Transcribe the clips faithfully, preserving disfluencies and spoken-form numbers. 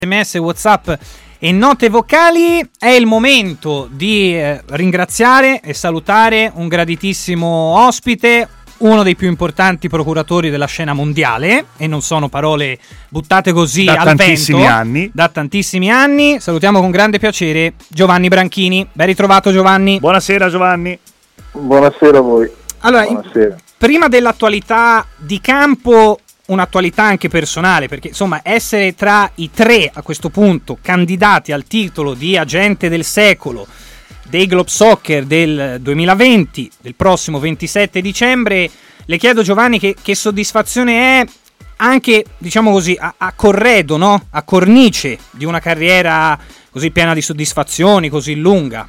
S M S, WhatsApp e note vocali. È il momento di eh, ringraziare e salutare un graditissimo ospite, uno dei più importanti procuratori della scena mondiale, e non sono parole buttate così da al tantissimi vento, anni. da tantissimi anni. Salutiamo con grande piacere Giovanni Branchini. Ben ritrovato, Giovanni. Buonasera, Giovanni. Buonasera a voi. Allora, Buonasera. Prima dell'attualità di campo, un'attualità anche personale, perché insomma essere tra i tre a questo punto candidati al titolo di agente del secolo dei Globe Soccer del duemilaventi, del prossimo ventisette dicembre, le chiedo, Giovanni, che, che soddisfazione è anche, diciamo così, a, a corredo, no? A cornice di una carriera così piena di soddisfazioni, così lunga.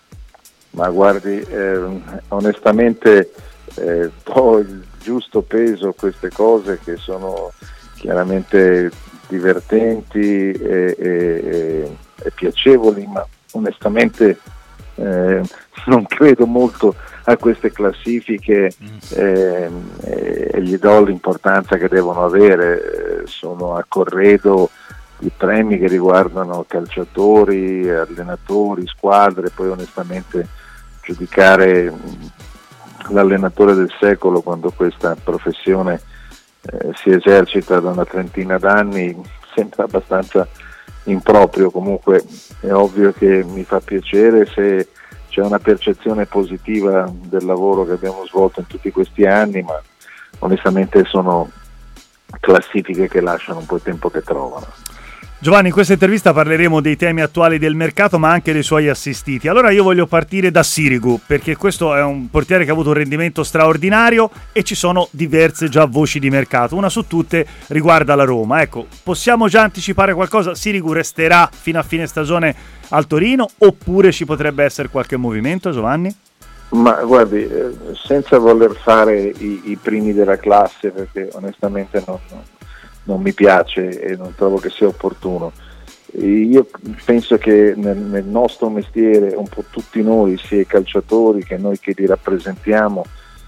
Ma guardi, eh, onestamente eh, do il giusto peso a queste cose che sono chiaramente divertenti e, e, e piacevoli, ma onestamente eh, non credo molto a queste classifiche eh, e gli do l'importanza che devono avere. Sono a corredo di premi che riguardano calciatori, allenatori, squadre. Poi onestamente giudicare l'allenatore del secolo quando questa professione eh, si esercita da una trentina d'anni sembra abbastanza improprio. Comunque è ovvio che mi fa piacere se c'è una percezione positiva del lavoro che abbiamo svolto in tutti questi anni, ma onestamente sono classifiche che lasciano un po' il tempo che trovano. Giovanni, in questa intervista parleremo dei temi attuali del mercato, ma anche dei suoi assistiti. Allora io voglio partire da Sirigu, perché questo è un portiere che ha avuto un rendimento straordinario e ci sono diverse già voci di mercato. Una su tutte riguarda la Roma. Ecco, possiamo già anticipare qualcosa? Sirigu resterà fino a fine stagione al Torino oppure ci potrebbe essere qualche movimento, Giovanni? Ma guardi, eh, senza voler fare i, i primi della classe, perché onestamente non... non... non mi piace e non trovo che sia opportuno. Io penso che nel, nel nostro mestiere, un po' tutti noi, sia i calciatori che noi che li rappresentiamo,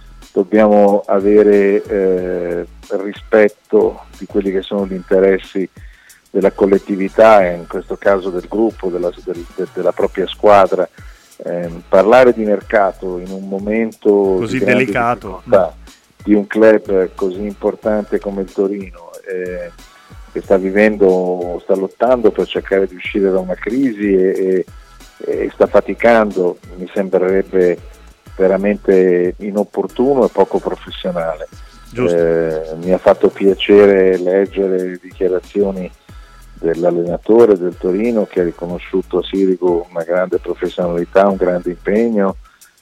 dobbiamo avere eh, rispetto di quelli che sono gli interessi della collettività e in questo caso del gruppo, della, del, de, della propria squadra. Eh, parlare di mercato in un momento così di delicato di un club così importante come il Torino, eh, che sta vivendo, sta lottando per cercare di uscire da una crisi e, e, e sta faticando, mi sembrerebbe veramente inopportuno e poco professionale. Eh, mi ha fatto piacere leggere le dichiarazioni dell'allenatore del Torino, che ha riconosciuto a Sirigu una grande professionalità, un grande impegno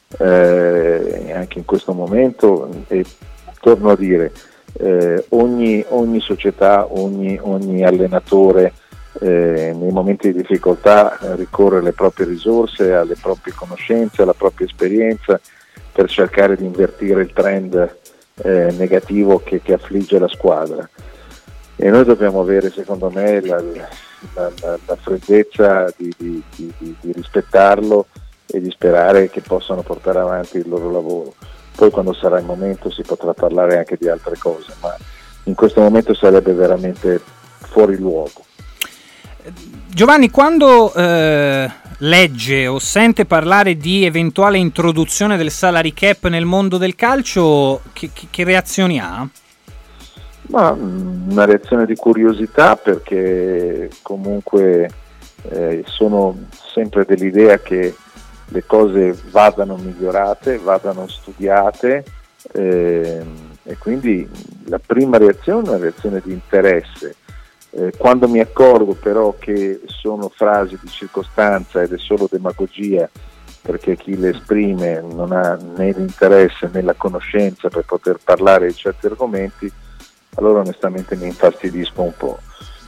eh, anche in questo momento, e torno a dire eh, ogni, ogni società, ogni, ogni allenatore eh, nei momenti di difficoltà eh, ricorre alle proprie risorse, alle proprie conoscenze, alla propria esperienza per cercare di invertire il trend eh, negativo che, che affligge la squadra. E noi dobbiamo avere, secondo me, la, la, la, la freddezza di, di, di, di rispettarlo e di sperare che possano portare avanti il loro lavoro. Poi quando sarà il momento si potrà parlare anche di altre cose, ma in questo momento sarebbe veramente fuori luogo. Giovanni, quando eh, legge o sente parlare di eventuale introduzione del salary cap nel mondo del calcio, che, che, che reazioni ha? Ma una reazione di curiosità, perché comunque eh, sono sempre dell'idea che le cose vadano migliorate, vadano studiate eh, e quindi la prima reazione è una reazione di interesse. Eh, quando mi accorgo però che sono frasi di circostanza ed è solo demagogia, perché chi le esprime non ha né l'interesse né la conoscenza per poter parlare di certi argomenti, allora onestamente mi infastidisco un po'.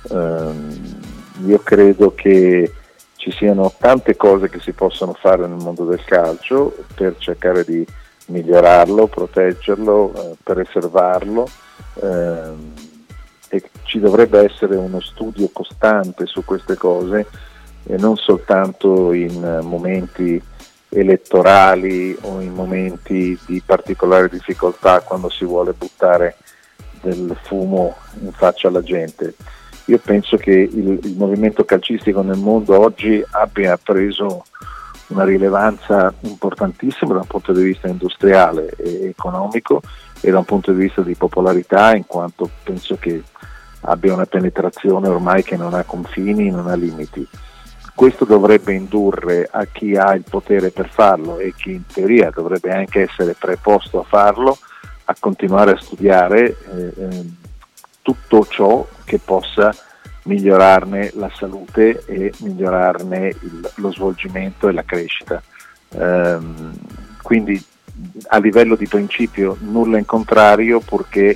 Eh, io credo che ci siano tante cose che si possono fare nel mondo del calcio per cercare di migliorarlo, proteggerlo, eh, preservarlo eh, e ci dovrebbe essere uno studio costante su queste cose e non soltanto in momenti elettorali o in momenti di particolare difficoltà, quando si vuole buttare del fumo in faccia alla gente. io penso che il, il movimento calcistico nel mondo oggi abbia preso una rilevanza importantissima da un punto di vista industriale e economico e da un punto di vista di popolarità, in quanto penso che abbia una penetrazione ormai che non ha confini, non ha limiti. Questo dovrebbe indurre a chi ha il potere per farlo e chi in teoria dovrebbe anche essere preposto a farlo a continuare a studiare eh, eh, tutto ciò che possa migliorarne la salute e migliorarne il, lo svolgimento e la crescita. Ehm, quindi a livello di principio nulla in contrario, purché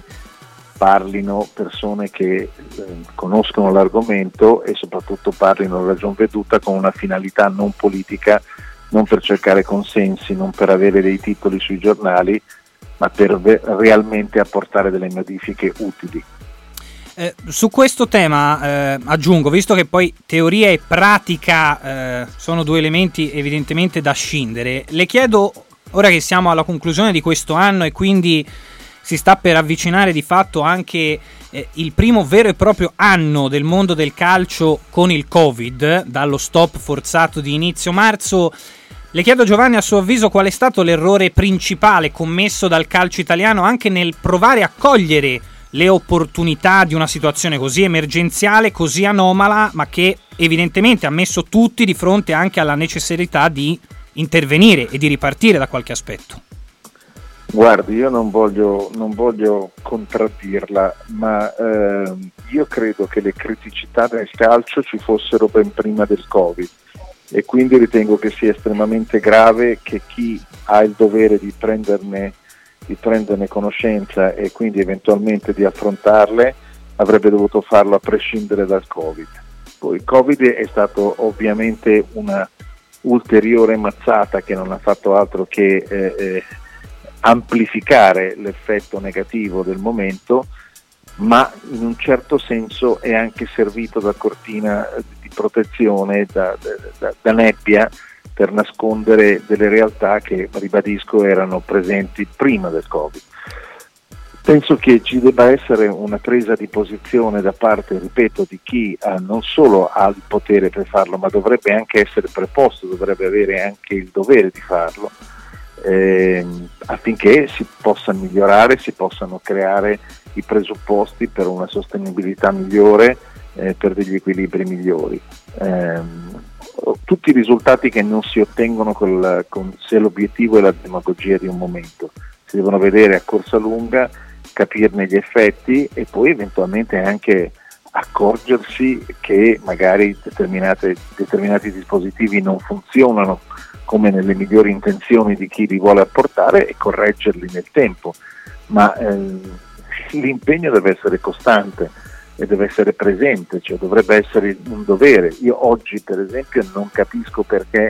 parlino persone che eh, conoscono l'argomento e soprattutto parlino a ragion veduta con una finalità non politica, non per cercare consensi, non per avere dei titoli sui giornali, ma per ve- realmente apportare delle modifiche utili. Eh, su questo tema eh, aggiungo, visto che poi teoria e pratica eh, sono due elementi evidentemente da scindere, le chiedo, ora che siamo alla conclusione di questo anno e quindi si sta per avvicinare di fatto anche eh, il primo vero e proprio anno del mondo del calcio con il Covid, dallo stop forzato di inizio marzo, le chiedo, Giovanni, a suo avviso qual è stato l'errore principale commesso dal calcio italiano anche nel provare a cogliere le opportunità di una situazione così emergenziale, così anomala, ma che evidentemente ha messo tutti di fronte anche alla necessità di intervenire e di ripartire da qualche aspetto. Guardi, io non voglio, non voglio contraddirla, ma eh, io credo che le criticità del calcio ci fossero ben prima del Covid e quindi ritengo che sia estremamente grave che chi ha il dovere di prenderne di prenderne conoscenza e quindi eventualmente di affrontarle avrebbe dovuto farlo a prescindere dal Covid. Poi il Covid è stato ovviamente una ulteriore mazzata che non ha fatto altro che eh, eh, amplificare l'effetto negativo del momento, ma in un certo senso è anche servito da cortina di protezione, da, da, da nebbia, per nascondere delle realtà che, ribadisco, erano presenti prima del Covid. Penso che ci debba essere una presa di posizione da parte, ripeto, di chi eh, non solo ha il potere per farlo, ma dovrebbe anche essere preposto, dovrebbe avere anche il dovere di farlo, eh, affinché si possa migliorare, si possano creare i presupposti per una sostenibilità migliore, eh, per degli equilibri migliori. Eh, tutti i risultati che non si ottengono col, con, se l'obiettivo è la demagogia di un momento, si devono vedere a corsa lunga, capirne gli effetti e poi eventualmente anche accorgersi che magari determinate, determinati dispositivi non funzionano come nelle migliori intenzioni di chi li vuole apportare e correggerli nel tempo, ma eh, l'impegno deve essere costante e deve essere presente, cioè dovrebbe essere un dovere. Io oggi per esempio non capisco perché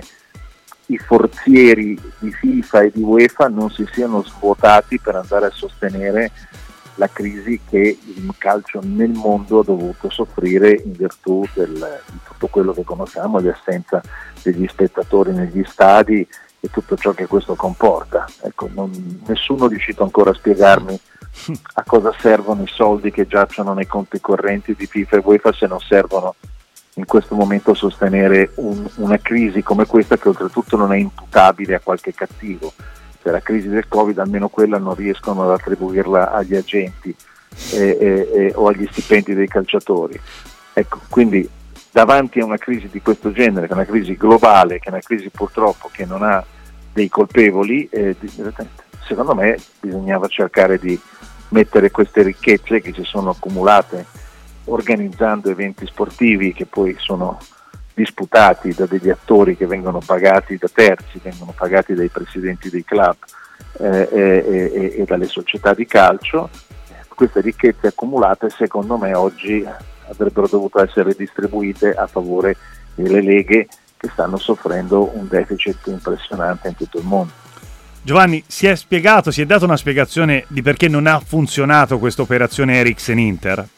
i forzieri di FIFA e di UEFA non si siano svuotati per andare a sostenere la crisi che il calcio nel mondo ha dovuto soffrire in virtù del, di tutto quello che conosciamo, di assenza degli spettatori negli stadi e tutto ciò che questo comporta. Ecco, non, nessuno è riuscito ancora a spiegarmi a cosa servono i soldi che giacciono nei conti correnti di FIFA e UEFA se non servono in questo momento a sostenere un, una crisi come questa, che oltretutto non è imputabile a qualche cattivo. Cioè la crisi del Covid, almeno quella non riescono ad attribuirla agli agenti eh, eh, o agli stipendi dei calciatori. Ecco, quindi davanti a una crisi di questo genere, che è una crisi globale, che è una crisi purtroppo che non ha dei colpevoli, eh, secondo me bisognava cercare di mettere queste ricchezze che si sono accumulate organizzando eventi sportivi che poi sono disputati da degli attori che vengono pagati da terzi, vengono pagati dai presidenti dei club eh, e, e, e dalle società di calcio. Queste ricchezze accumulate secondo me oggi avrebbero dovuto essere distribuite a favore delle leghe che stanno soffrendo un deficit impressionante in tutto il mondo. Giovanni, si è spiegato, si è data una spiegazione di perché non ha funzionato questa operazione Eriksen-Inter?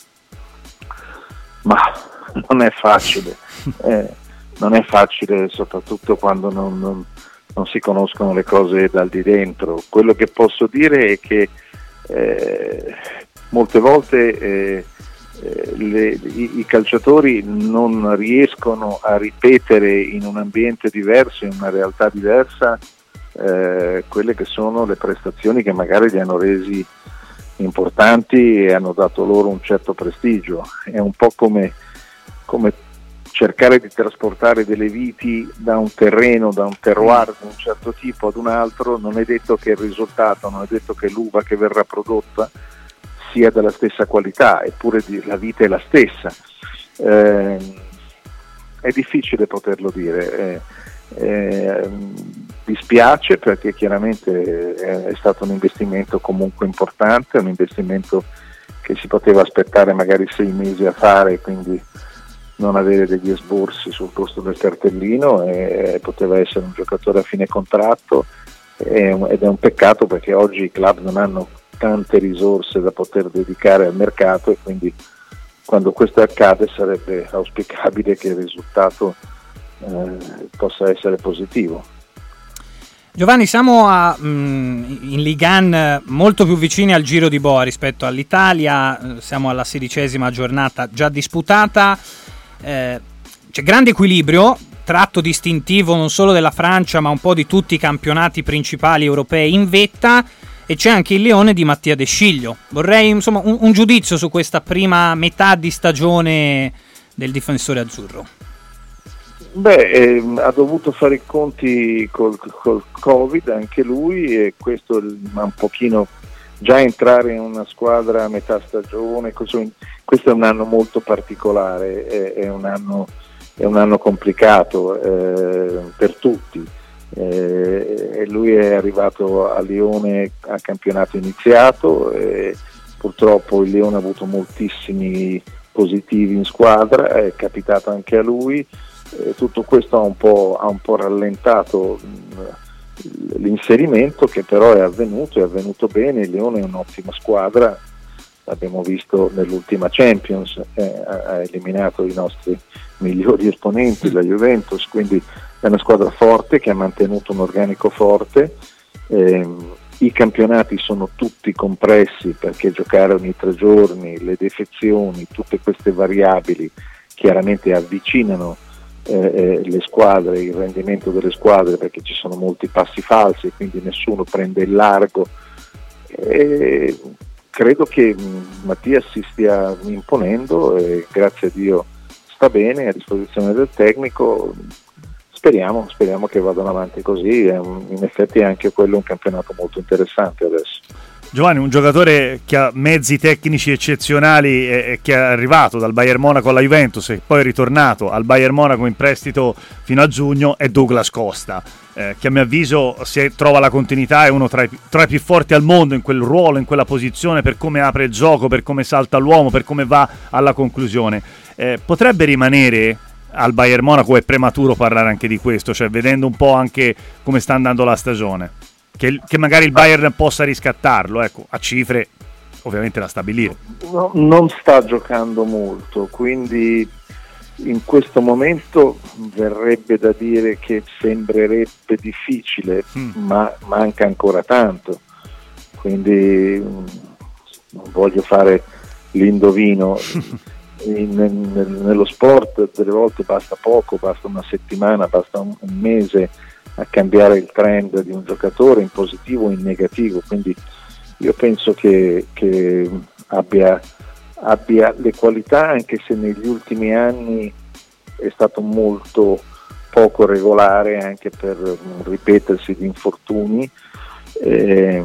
Ma non è facile, eh, non è facile soprattutto quando non, non, non si conoscono le cose dal di dentro. Quello che posso dire è che eh, molte volte eh, eh, le, i, i calciatori non riescono a ripetere in un ambiente diverso, in una realtà diversa, eh, quelle che sono le prestazioni che magari li hanno resi importanti e hanno dato loro un certo prestigio. È un po' come, come cercare di trasportare delle viti da un terreno, da un terroir di un certo tipo ad un altro. Non è detto che il risultato, non è detto che l'uva che verrà prodotta sia della stessa qualità, eppure la vita è la stessa. Eh, è difficile poterlo dire. Eh, eh, dispiace perché chiaramente è, è stato un investimento comunque importante, un investimento che si poteva aspettare magari sei mesi a fare, quindi non avere degli esborsi sul posto del cartellino, e poteva essere un giocatore a fine contratto, e, ed è un peccato perché oggi i club non hanno tante risorse da poter dedicare al mercato, e quindi quando questo accade sarebbe auspicabile che il risultato eh, possa essere positivo. Giovanni, siamo a, mh, in Ligue uno molto più vicini al Giro di Boa rispetto all'Italia, siamo alla sedicesima giornata già disputata. Eh, c'è grande equilibrio, tratto distintivo non solo della Francia ma un po' di tutti i campionati principali europei in vetta, e c'è anche il leone di Mattia De Sciglio. Vorrei insomma un, un giudizio su questa prima metà di stagione del difensore azzurro. Beh, eh, ha dovuto fare i conti col, col Covid anche lui, e questo ha un pochino già entrare in una squadra a metà stagione. Questo, questo è un anno molto particolare, è, è, un, anno, è un anno complicato eh, per tutti. Eh, lui è arrivato a Lione a campionato iniziato, e purtroppo il Lione ha avuto moltissimi positivi in squadra, è capitato anche a lui. Eh, tutto questo ha un po', ha un po' rallentato mh, l'inserimento, che però è avvenuto, è avvenuto bene. Il Lione è un'ottima squadra, l'abbiamo visto nell'ultima Champions, eh, ha eliminato i nostri migliori esponenti, la Juventus, quindi è una squadra forte che ha mantenuto un organico forte. Eh, i campionati sono tutti compressi perché giocare ogni tre giorni, le defezioni, tutte queste variabili chiaramente avvicinano eh, le squadre, il rendimento delle squadre, perché ci sono molti passi falsi, quindi nessuno prende il largo. E credo che Mattia si stia imponendo e grazie a Dio sta bene, a disposizione del tecnico. Speriamo, speriamo che vadano avanti così. In effetti è anche quello un campionato molto interessante adesso. Giovanni, un giocatore che ha mezzi tecnici eccezionali e che è arrivato dal Bayern Monaco alla Juventus e poi è ritornato al Bayern Monaco in prestito fino a giugno, è Douglas Costa, eh, che a mio avviso, se trova la continuità, è uno tra i, tra i più forti al mondo in quel ruolo, in quella posizione, per come apre il gioco, per come salta l'uomo, per come va alla conclusione. Eh, potrebbe rimanere al Bayern Monaco? È prematuro parlare anche di questo, cioè vedendo un po' anche come sta andando la stagione, che, che magari il Bayern possa riscattarlo, ecco, a cifre ovviamente da stabilire. No, non sta giocando molto, quindi in questo momento verrebbe da dire che sembrerebbe difficile, mm. ma manca ancora tanto, quindi non voglio fare l'indovino. In, nel, nello sport delle volte basta poco, basta una settimana, basta un, un mese a cambiare il trend di un giocatore in positivo o in negativo, quindi io penso che, che abbia, abbia le qualità, anche se negli ultimi anni è stato molto poco regolare anche per un ripetersi di infortuni. Eh,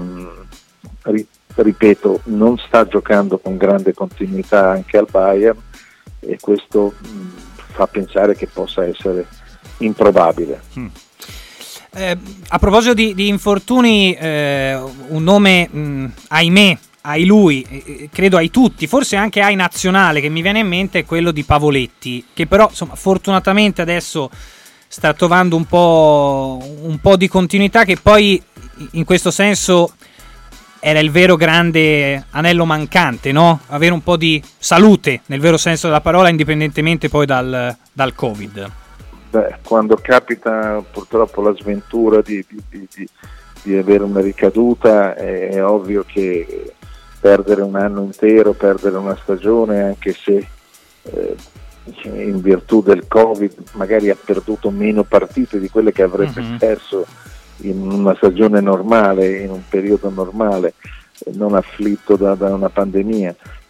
ripeto, non sta giocando con grande continuità anche al Bayern, e questo mh, fa pensare che possa essere improbabile. Mm. Eh, a proposito di, di infortuni, eh, un nome, mh, ahimè, ai lui, eh, credo ai tutti, forse anche ai nazionale, che mi viene in mente è quello di Pavoletti, che però insomma fortunatamente adesso sta trovando un po', un po' di continuità, che poi in questo senso era il vero grande anello mancante, no? Avere un po' di salute, nel vero senso della parola, indipendentemente poi dal, dal Covid. Beh, quando capita purtroppo la sventura di, di, di, di avere una ricaduta, è, è ovvio che perdere un anno intero, perdere una stagione, anche se eh, in virtù del Covid magari ha perduto meno partite di quelle che avrebbe mm-hmm. perso in una stagione normale, in un periodo normale, non afflitto da, da una pandemia.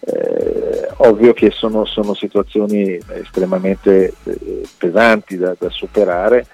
Eh, ovvio che sono, sono situazioni estremamente eh, pesanti da, da superare,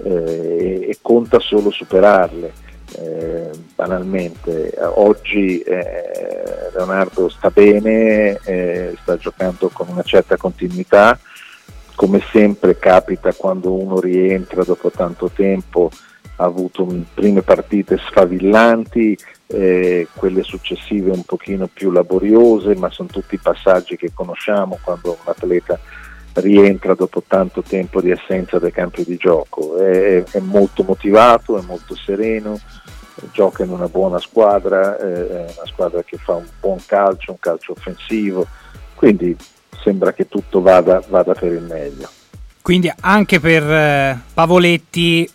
eh, e conta solo superarle. Eh, banalmente oggi eh, Leonardo sta bene, eh, sta giocando con una certa continuità, come sempre capita quando uno rientra dopo tanto tempo, ha avuto prime partite sfavillanti, eh, quelle successive un pochino più laboriose, ma sono tutti passaggi che conosciamo quando un atleta rientra dopo tanto tempo di assenza dai campi di gioco. È, è molto motivato, è molto sereno, gioca in una buona squadra, eh, è una squadra che fa un buon calcio, un calcio offensivo, quindi sembra che tutto vada, vada per il meglio. Quindi anche per eh, Pavoletti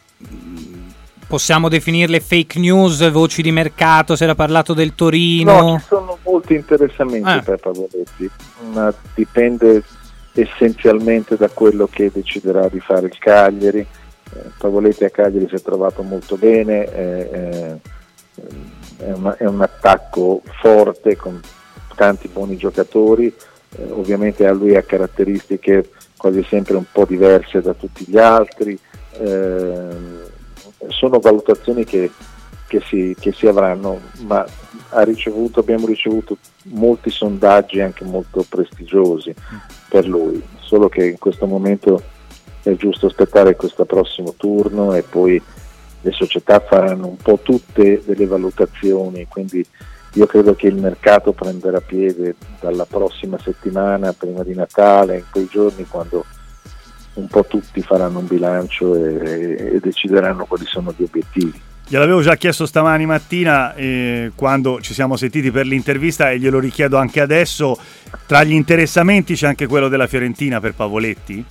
possiamo definirle fake news, voci di mercato, si era parlato del Torino? No, ci sono molti interessamenti eh. per Pavoletti, ma dipende essenzialmente da quello che deciderà di fare il Cagliari. eh, Pavoletti a Cagliari si è trovato molto bene, eh, eh, è, una, è un attacco forte con tanti buoni giocatori, eh, ovviamente a lui ha caratteristiche quasi sempre un po' diverse da tutti gli altri, eh, sono valutazioni che, che, si, che si avranno, ma ha ricevuto, abbiamo ricevuto molti sondaggi anche molto prestigiosi per lui, solo che in questo momento è giusto aspettare questo prossimo turno e poi le società faranno un po' tutte delle valutazioni, quindi io credo che il mercato prenderà piede dalla prossima settimana, prima di Natale, in quei giorni quando un po' tutti faranno un bilancio e, e decideranno quali sono gli obiettivi. Gliel'avevo già chiesto stamani mattina eh, quando ci siamo sentiti per l'intervista e glielo richiedo anche adesso. Tra gli interessamenti c'è anche quello della Fiorentina per Pavoletti?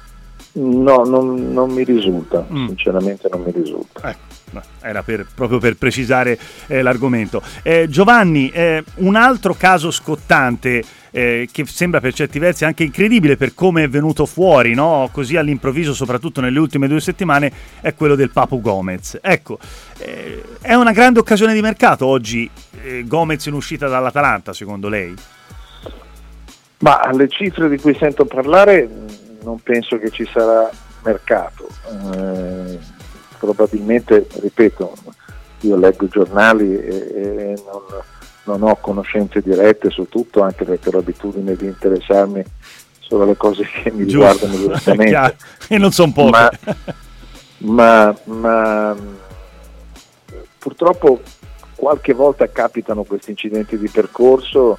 No, non, non mi risulta, mm. sinceramente non mi risulta. Ecco, era per, proprio per precisare eh, l'argomento. Eh, Giovanni, eh, un altro caso scottante eh, che sembra per certi versi anche incredibile per come è venuto fuori, no? Così all'improvviso, soprattutto nelle ultime due settimane, è quello del Papu Gomez. Ecco, eh, è una grande occasione di mercato oggi eh, Gomez in uscita dall'Atalanta, secondo lei? Ma alle cifre di cui sento parlare non penso che ci sarà mercato, eh, probabilmente, ripeto, io leggo i giornali e, e non, non ho conoscenze dirette su tutto, anche perché ho l'abitudine di interessarmi solo alle cose che mi Giusto. riguardano direttamente e non sono poche, ma, ma, ma purtroppo qualche volta capitano questi incidenti di percorso.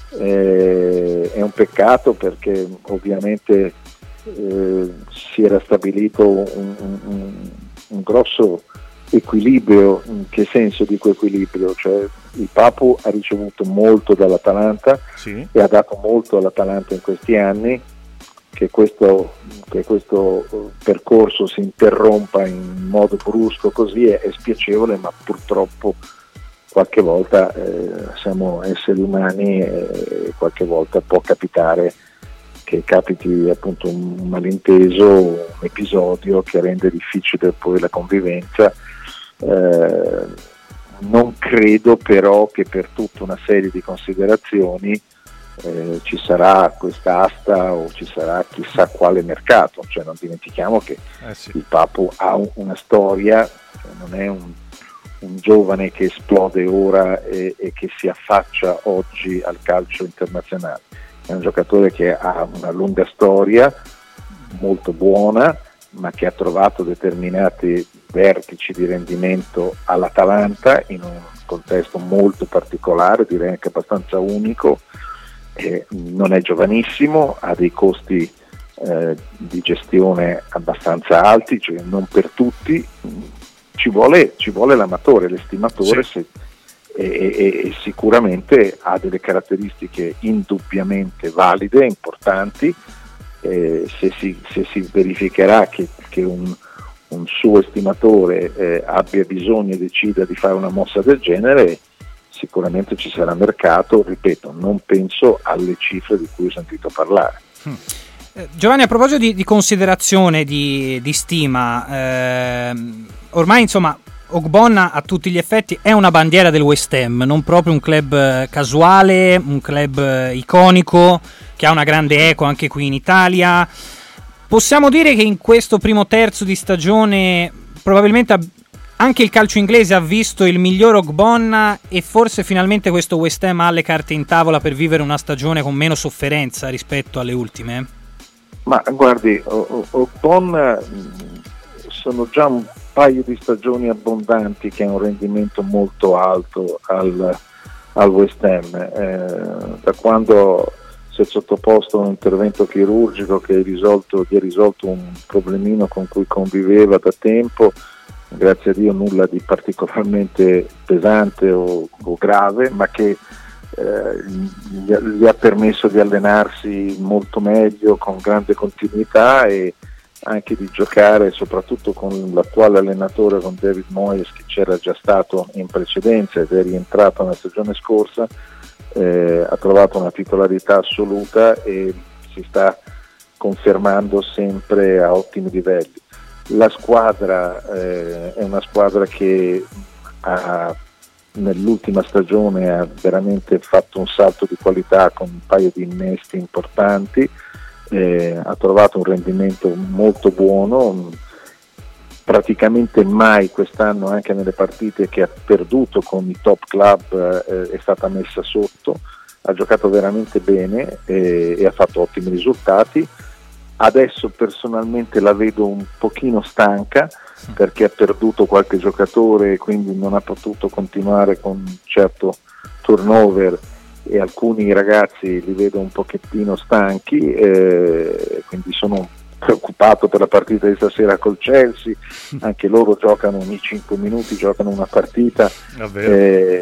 Eh, è un peccato perché ovviamente eh, si era stabilito un, un, un grosso equilibrio. In che senso dico equilibrio? Cioè il Papu ha ricevuto molto dall'Atalanta, sì, e ha dato molto all'Atalanta in questi anni. Che questo, che questo percorso si interrompa in modo brusco così è, è spiacevole, ma purtroppo qualche volta eh, siamo esseri umani e qualche volta può capitare che capiti appunto un malinteso, un episodio che rende difficile poi la convivenza. Eh, non credo però che per tutta una serie di considerazioni eh, ci sarà questa asta o ci sarà chissà quale mercato, cioè non dimentichiamo che eh sì. il Papu ha un, una storia, cioè non è un un giovane che esplode ora e, e che si affaccia oggi al calcio internazionale, è un giocatore che ha una lunga storia molto buona, ma che ha trovato determinati vertici di rendimento all'Atalanta in un contesto molto particolare, direi anche abbastanza unico, eh, non è giovanissimo, ha dei costi eh, di gestione abbastanza alti, cioè non per tutti. Ci vuole, ci vuole l'amatore, l'estimatore, sì. se, e, e, e sicuramente ha delle caratteristiche indubbiamente valide, importanti. Eh, se, si, se si verificherà che, che un, un suo estimatore eh, abbia bisogno e decida di fare una mossa del genere, sicuramente ci sarà mercato, ripeto, non penso alle cifre di cui ho sentito parlare. Hmm. Giovanni, a proposito di, di considerazione, di, di stima, eh, ormai insomma Ogbonna a tutti gli effetti è una bandiera del West Ham, non proprio un club casuale, un club iconico che ha una grande eco anche qui in Italia. Possiamo dire che in questo primo terzo di stagione probabilmente anche il calcio inglese ha visto il miglior Ogbonna e forse finalmente questo West Ham ha le carte in tavola per vivere una stagione con meno sofferenza rispetto alle ultime? Ma guardi, Ogbonna sono già un paio di stagioni abbondanti che ha un rendimento molto alto al, al West Ham, eh, da quando si è sottoposto a un intervento chirurgico che ha risolto, gli ha risolto un problemino con cui conviveva da tempo, grazie a Dio nulla di particolarmente pesante o, o grave, ma che eh, gli, gli ha permesso di allenarsi molto meglio, con grande continuità e anche di giocare soprattutto con l'attuale allenatore, con David Moyes, che c'era già stato in precedenza ed è rientrato nella stagione scorsa, eh, ha trovato una titolarità assoluta e si sta confermando sempre a ottimi livelli. La squadra eh, è una squadra che ha, nell'ultima stagione ha veramente fatto un salto di qualità con un paio di innesti importanti, eh, ha trovato un rendimento molto buono, praticamente mai quest'anno anche nelle partite che ha perduto con i top club eh, è stata messa sotto, ha giocato veramente bene eh, e ha fatto ottimi risultati. Adesso personalmente la vedo un pochino stanca perché ha perduto qualche giocatore e quindi non ha potuto continuare con un certo turnover e alcuni ragazzi li vedo un pochettino stanchi, eh, quindi sono preoccupato per la partita di stasera col Chelsea, anche loro giocano ogni cinque minuti, giocano una partita. Eh,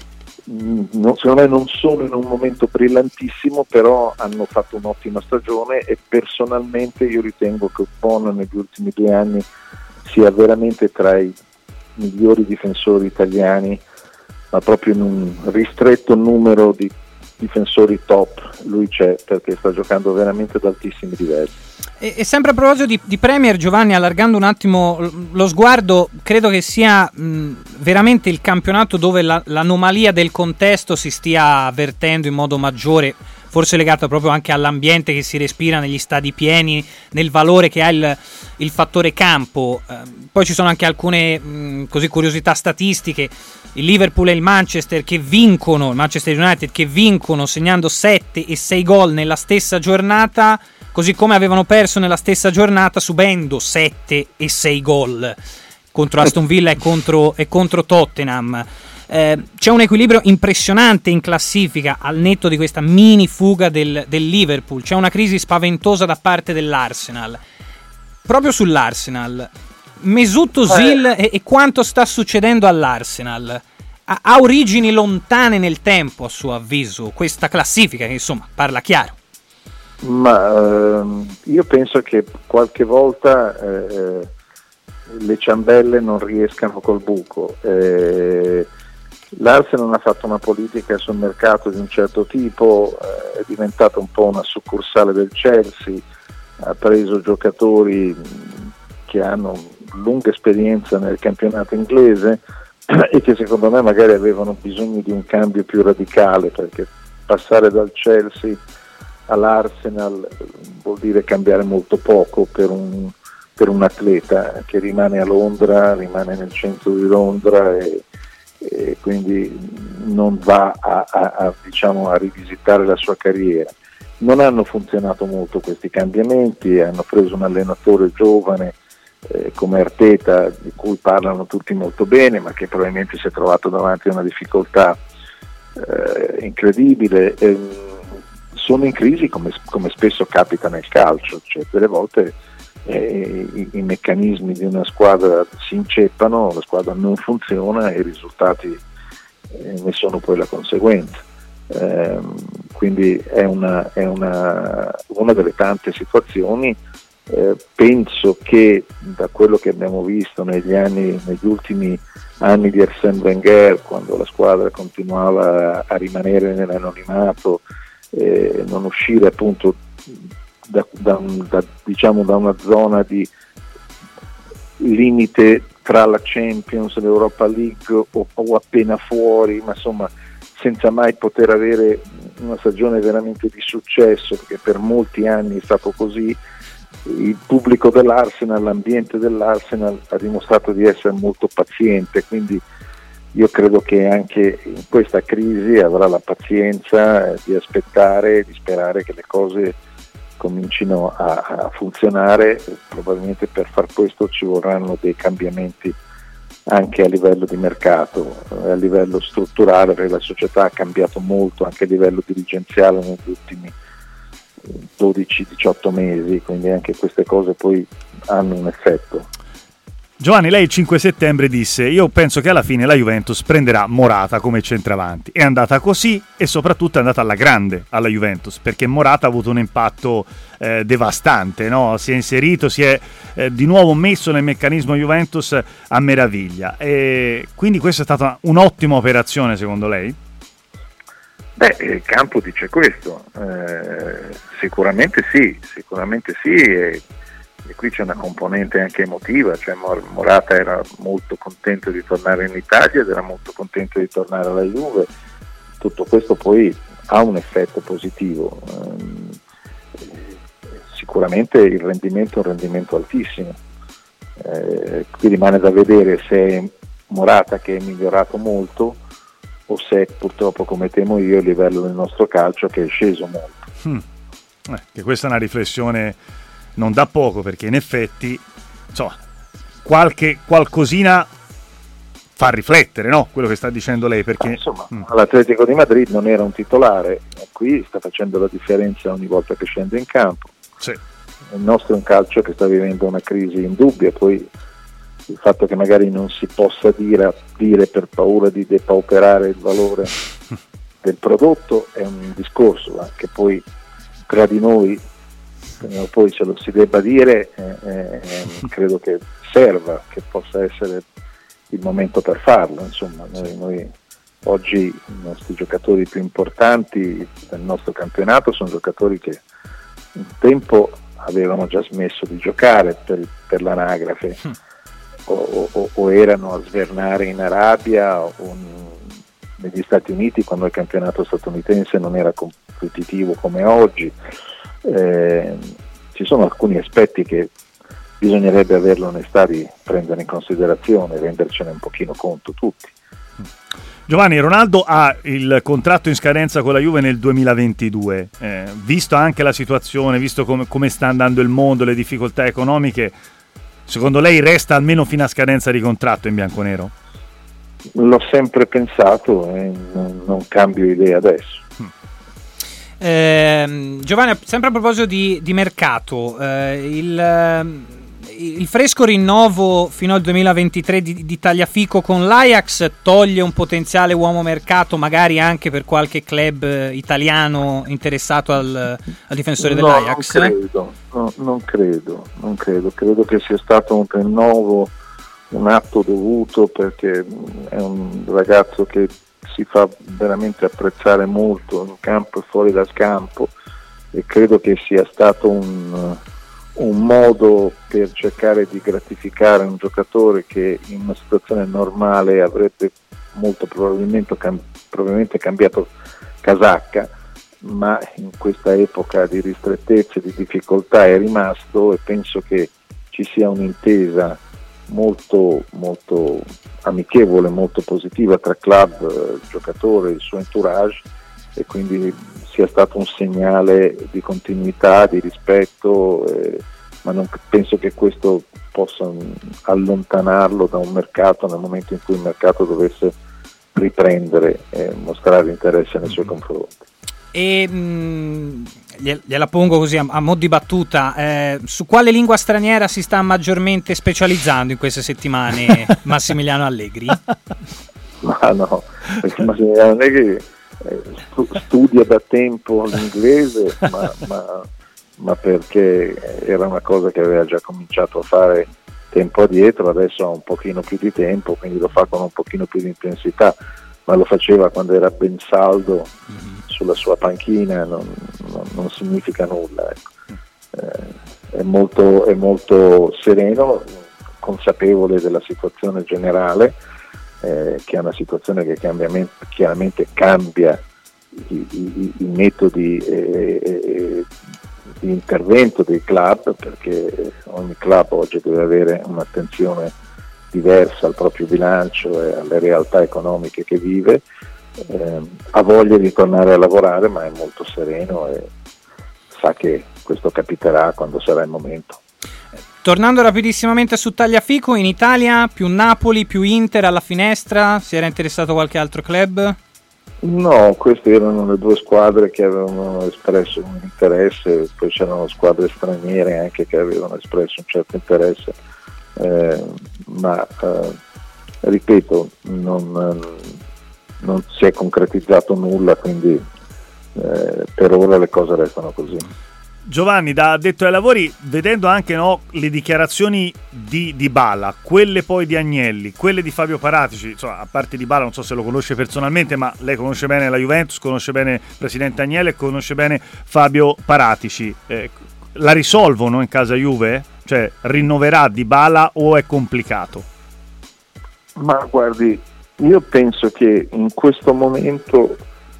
Non, secondo me non sono in un momento brillantissimo, però hanno fatto un'ottima stagione e personalmente io ritengo che Ogbonna negli ultimi due anni sia veramente tra i migliori difensori italiani, ma proprio in un ristretto numero di difensori top lui c'è, perché sta giocando veramente ad altissimi livelli. E, e sempre a proposito di, di Premier, Giovanni, allargando un attimo lo sguardo, credo che sia mh, veramente il campionato dove la, l'anomalia del contesto si stia avvertendo in modo maggiore, forse legato proprio anche all'ambiente che si respira negli stadi pieni, nel valore che ha il, il fattore campo. Eh, poi ci sono anche alcune mh, così curiosità statistiche. Il Liverpool e il Manchester che vincono, il Manchester United che vincono segnando sette e sei gol nella stessa giornata, così come avevano perso nella stessa giornata subendo sette e sei gol contro Aston Villa e contro, e contro Tottenham. Eh, c'è un equilibrio impressionante in classifica al netto di questa mini fuga del, del Liverpool. C'è una crisi spaventosa da parte dell'Arsenal. Proprio sull'Arsenal, Mesut Özil e, e quanto sta succedendo all'Arsenal ha, ha origini lontane nel tempo, a suo avviso, questa classifica che insomma parla chiaro. Ma ehm, io penso che qualche volta eh, le ciambelle non riescano col buco. Eh, L'Arsenal ha fatto una politica sul mercato di un certo tipo, eh, è diventata un po' una succursale del Chelsea, ha preso giocatori che hanno lunga esperienza nel campionato inglese e che secondo me magari avevano bisogno di un cambio più radicale, perché passare dal Chelsea all'Arsenal vuol dire cambiare molto poco per un, per un atleta che rimane a Londra, rimane nel centro di Londra e, e quindi non va a, a, a, diciamo, a rivisitare la sua carriera. Non hanno funzionato molto questi cambiamenti, hanno preso un allenatore giovane eh, come Arteta, di cui parlano tutti molto bene, ma che probabilmente si è trovato davanti a una difficoltà eh, incredibile. E, sono in crisi come, come spesso capita nel calcio, cioè delle volte eh, i, i meccanismi di una squadra si inceppano, la squadra non funziona e i risultati eh, ne sono poi la conseguenza. Eh, quindi è, una, è una, una delle tante situazioni Eh, penso che da quello che abbiamo visto negli anni, negli ultimi anni di Arsène Wenger, quando la squadra continuava a rimanere nell'anonimato, eh, non uscire appunto da, da, da, diciamo da una zona di limite tra la Champions e l'Europa League o, o appena fuori, ma insomma senza mai poter avere una stagione veramente di successo, perché per molti anni è stato così. Il pubblico dell'Arsenal, l'ambiente dell'Arsenal ha dimostrato di essere molto paziente, quindi io credo che anche in questa crisi avrà la pazienza di aspettare, di sperare che le cose comincino a, a funzionare. Probabilmente per far questo ci vorranno dei cambiamenti anche a livello di mercato, a livello strutturale, perché la società ha cambiato molto anche a livello dirigenziale negli ultimi dodici diciotto mesi, quindi anche queste cose poi hanno un effetto. Giovanni, lei il cinque settembre disse: io penso che alla fine la Juventus prenderà Morata come centravanti. È andata così e soprattutto è andata alla grande alla Juventus, perché Morata ha avuto un impatto eh, devastante, no? Si è inserito, si è eh, di nuovo messo nel meccanismo Juventus a meraviglia, e quindi questa è stata un'ottima operazione secondo lei? Beh, il campo dice questo, eh, sicuramente sì, sicuramente sì, e, e qui c'è una componente anche emotiva, cioè Morata era molto contento di tornare in Italia ed era molto contento di tornare alla Juve, tutto questo poi ha un effetto positivo, eh, sicuramente il rendimento è un rendimento altissimo, eh, qui rimane da vedere se è Morata che è migliorato molto o se purtroppo, come temo io, il livello del nostro calcio che è sceso molto. Hmm. Eh, che questa è una riflessione non da poco, perché in effetti insomma qualche qualcosina fa riflettere, no? Quello che sta dicendo lei, perché ah, insomma mm. l'Atletico di Madrid non era un titolare, qui sta facendo la differenza ogni volta che scende in campo. Sì. Il nostro è un calcio che sta vivendo una crisi indubbia, poi il fatto che magari non si possa dire, dire per paura di depauperare il valore del prodotto è un discorso eh, che poi tra di noi eh, poi se lo si debba dire eh, eh, credo che serva, che possa essere il momento per farlo. Insomma, noi, noi oggi i nostri giocatori più importanti del nostro campionato sono giocatori che un tempo avevano già smesso di giocare per, per l'anagrafe o, o, o erano a svernare in Arabia o negli Stati Uniti quando il campionato statunitense non era competitivo come oggi. Eh, ci sono alcuni aspetti che bisognerebbe avere l'onestà di prendere in considerazione e rendercene un pochino conto tutti. Giovanni, Ronaldo ha il contratto in scadenza con la Juve nel duemilaventidue, eh, visto anche la situazione, visto come, come sta andando il mondo, le difficoltà economiche, secondo lei resta almeno fino a scadenza di contratto in bianconero? L'ho sempre pensato e non, non cambio idea adesso. Mm. Eh, Giovanni, sempre a proposito di, di mercato, eh, il... il fresco rinnovo fino al duemilaventitré di, di Tagliafico con l'Ajax toglie un potenziale uomo mercato magari anche per qualche club italiano interessato al, al difensore no, dell'Ajax? Non credo, no, non credo, non credo, credo che sia stato un rinnovo, un atto dovuto, perché è un ragazzo che si fa veramente apprezzare molto in campo e fuori dal campo e credo che sia stato un un modo per cercare di gratificare un giocatore che in una situazione normale avrebbe molto probabilmente, cam- probabilmente cambiato casacca, ma in questa epoca di ristrettezze, di difficoltà è rimasto, e penso che ci sia un'intesa molto, molto amichevole, molto positiva tra club, giocatore e il suo entourage, e quindi sia stato un segnale di continuità, di rispetto, eh, ma non penso che questo possa allontanarlo da un mercato nel momento in cui il mercato dovesse riprendere e mostrare interesse nei suoi confronti. E mh, gliela pongo così a, a mo' di battuta, eh, su quale lingua straniera si sta maggiormente specializzando in queste settimane Massimiliano Allegri? Ma no, perché Massimiliano Allegri studia da tempo l'inglese, ma, ma ma perché era una cosa che aveva già cominciato a fare tempo addietro, adesso ha un pochino più di tempo, quindi lo fa con un pochino più di intensità, ma lo faceva quando era ben saldo mm-hmm. sulla sua panchina, non, non, non significa nulla, ecco. eh, è, molto, è molto sereno, consapevole della situazione generale, eh, che è una situazione che chiaramente cambia i, i, i metodi eh, eh, di intervento dei club, perché ogni club oggi deve avere un'attenzione diversa al proprio bilancio e alle realtà economiche che vive, eh, ha voglia di tornare a lavorare, ma è molto sereno e sa che questo capiterà quando sarà il momento. Tornando rapidissimamente su Tagliafico, in Italia più Napoli, più Inter alla finestra, si era interessato qualche altro club? No, queste erano le due squadre che avevano espresso un interesse, poi c'erano squadre straniere anche che avevano espresso un certo interesse, eh, ma eh, ripeto, non, non si è concretizzato nulla, quindi eh, per ora le cose restano così. Giovanni, da addetto ai lavori, vedendo anche no, le dichiarazioni di Dybala, quelle poi di Agnelli, quelle di Fabio Paratici, insomma, a parte Dybala non so se lo conosce personalmente, ma lei conosce bene la Juventus, conosce bene il presidente Agnelli e conosce bene Fabio Paratici, eh, la risolvono in casa Juve? Cioè rinnoverà Dybala o è complicato? Ma guardi, io penso che in questo momento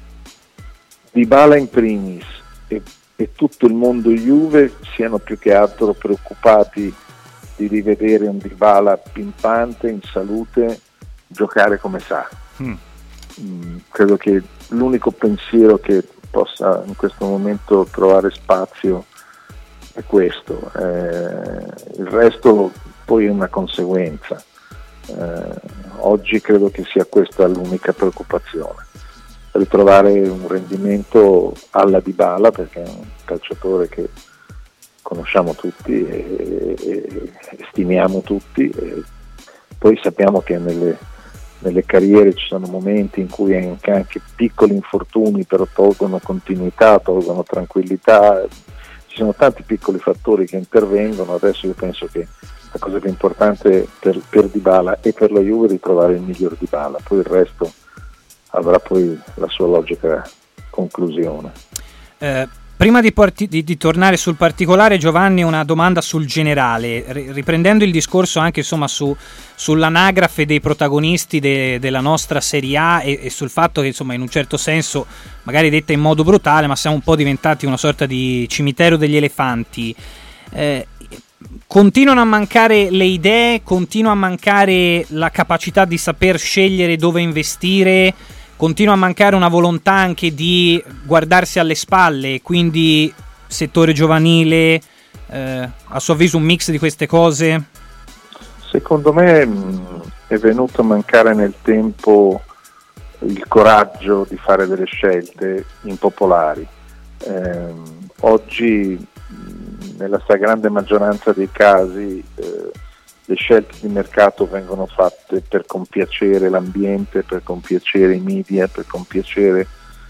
Dybala in primis e e tutto il mondo Juve siano più che altro preoccupati di rivedere un Dybala pimpante, in salute, giocare come sa. Mm. Mm, credo che l'unico pensiero che possa in questo momento trovare spazio è questo, eh, il resto poi è una conseguenza. Eh, oggi credo che sia questa l'unica preoccupazione. Ritrovare un rendimento alla Dybala, perché è un calciatore che conosciamo tutti e, e, e stimiamo tutti, e poi sappiamo che nelle, nelle carriere ci sono momenti in cui anche, anche piccoli infortuni però tolgono continuità, tolgono tranquillità, ci sono tanti piccoli fattori che intervengono. Adesso io penso che la cosa più importante per, per Dybala e per la Juve è ritrovare il miglior Dybala, poi il resto avrà poi la sua logica conclusione. Eh, prima di, porti- di, di tornare sul particolare, Giovanni, una domanda sul generale, R- riprendendo il discorso anche insomma su, sull'anagrafe dei protagonisti de- della nostra Serie A e-, e sul fatto che insomma in un certo senso, magari detta in modo brutale, ma siamo un po' diventati una sorta di cimitero degli elefanti. Eh, continuano a mancare le idee, continua a mancare la capacità di saper scegliere dove investire, continua a mancare una volontà anche di guardarsi alle spalle, quindi settore giovanile, eh, a suo avviso un mix di queste cose? Secondo me mh, è venuto a mancare nel tempo il coraggio di fare delle scelte impopolari. Eh, oggi mh, nella stragrande maggioranza dei casi eh, le scelte di mercato vengono fatte per compiacere l'ambiente, per compiacere i media, per compiacere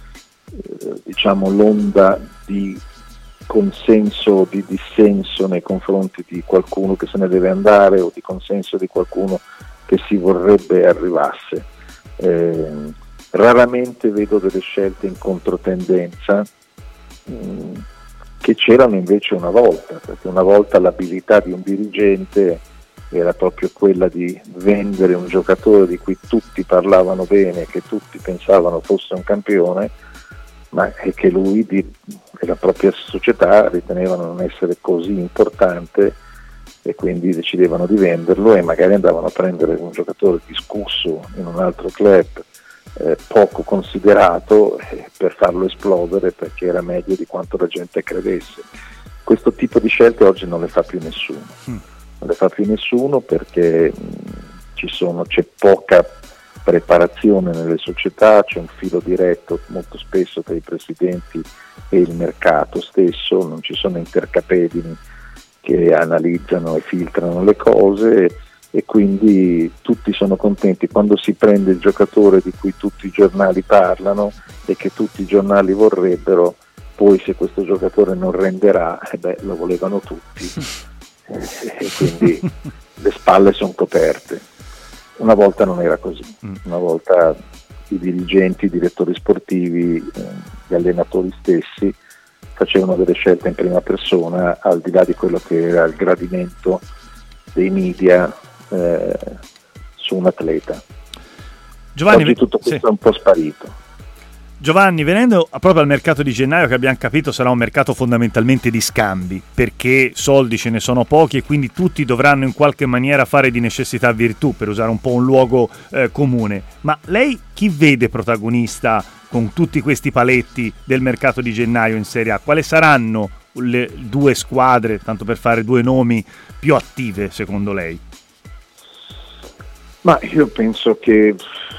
eh, diciamo l'onda di consenso, di dissenso nei confronti di qualcuno che se ne deve andare o di consenso di qualcuno che si vorrebbe arrivasse. Eh, raramente vedo delle scelte in controtendenza mh, che c'erano invece una volta, perché una volta l'abilità di un dirigente era proprio quella di vendere un giocatore di cui tutti parlavano bene, che tutti pensavano fosse un campione, ma è che lui di, e la propria società ritenevano non essere così importante e quindi decidevano di venderlo e magari andavano a prendere un giocatore discusso in un altro club, eh, poco considerato, eh, per farlo esplodere perché era meglio di quanto la gente credesse. Questo tipo di scelte oggi non le fa più nessuno. Mm. Non le fa più nessuno perché mh, ci sono, c'è poca preparazione nelle società, c'è un filo diretto molto spesso tra i presidenti e il mercato stesso, non ci sono intercapedini che analizzano e filtrano le cose e quindi tutti sono contenti quando si prende il giocatore di cui tutti i giornali parlano e che tutti i giornali vorrebbero poi se questo giocatore non renderà, eh beh, lo volevano tutti, e quindi le spalle sono coperte. Una volta non era così, una volta i dirigenti, i direttori sportivi, eh, gli allenatori stessi facevano delle scelte in prima persona al di là di quello che era il gradimento dei media eh, su un atleta. Giovanni, oggi tutto questo sì. è un po' sparito. Giovanni, venendo proprio al mercato di gennaio, che abbiamo capito sarà un mercato fondamentalmente di scambi, perché soldi ce ne sono pochi e quindi tutti dovranno in qualche maniera fare di necessità virtù, per usare un po' un luogo eh, comune. Ma lei chi vede protagonista con tutti questi paletti del mercato di gennaio in Serie A? Quali saranno le due squadre, tanto per fare due nomi, più attive secondo lei? Ma io penso che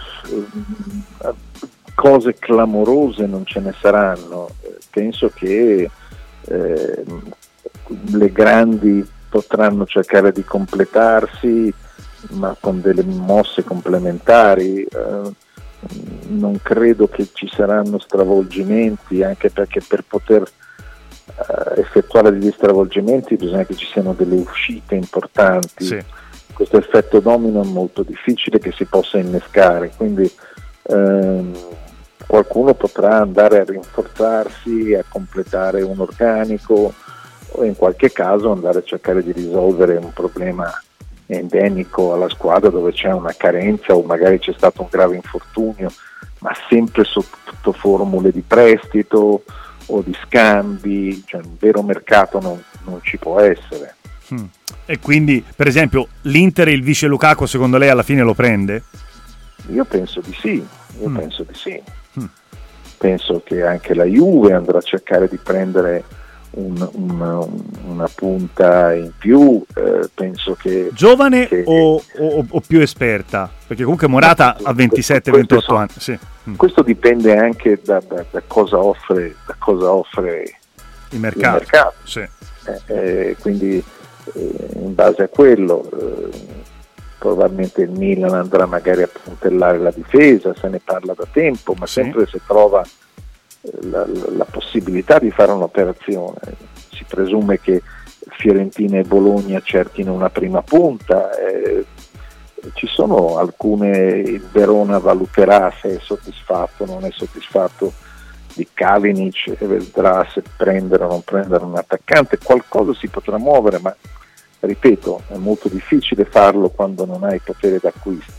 cose clamorose non ce ne saranno, penso che eh, le grandi potranno cercare di completarsi, ma con delle mosse complementari. Eh, non credo che ci saranno stravolgimenti, anche perché per poter eh, effettuare degli stravolgimenti bisogna che ci siano delle uscite importanti. Sì. Questo effetto domino è molto difficile che si possa innescare, quindi ehm, qualcuno potrà andare a rinforzarsi, a completare un organico o in qualche caso andare a cercare di risolvere un problema endemico alla squadra dove c'è una carenza o magari c'è stato un grave infortunio, ma sempre sotto formule di prestito o di scambi, cioè un vero mercato non, non ci può essere. Hmm. E quindi, per esempio, l'Inter e il vice Lukaku secondo lei alla fine lo prende? Io penso di sì, io mm. penso di sì. Mm. Penso che anche la Juve andrà a cercare di prendere un, una, una punta in più. Eh, penso che giovane che, o, o, o più esperta? Perché comunque Morata ha ventisette ventotto anni. Sì. Mm. Questo dipende anche da, da, da cosa offre, da cosa offre il mercato. Il mercato. Sì. Eh, eh, quindi eh, in base a quello eh, probabilmente il Milan andrà magari a puntellare la difesa, se ne parla da tempo, ma sì. sempre se trova la, la, la possibilità di fare un'operazione. Si presume che Fiorentina e Bologna cerchino una prima punta, eh, ci sono alcune, il Verona valuterà se è soddisfatto o non è soddisfatto di Kalinic e vedrà se prendere o non prendere un attaccante. Qualcosa si potrà muovere, ma ripeto, è molto difficile farlo quando non hai potere d'acquisto.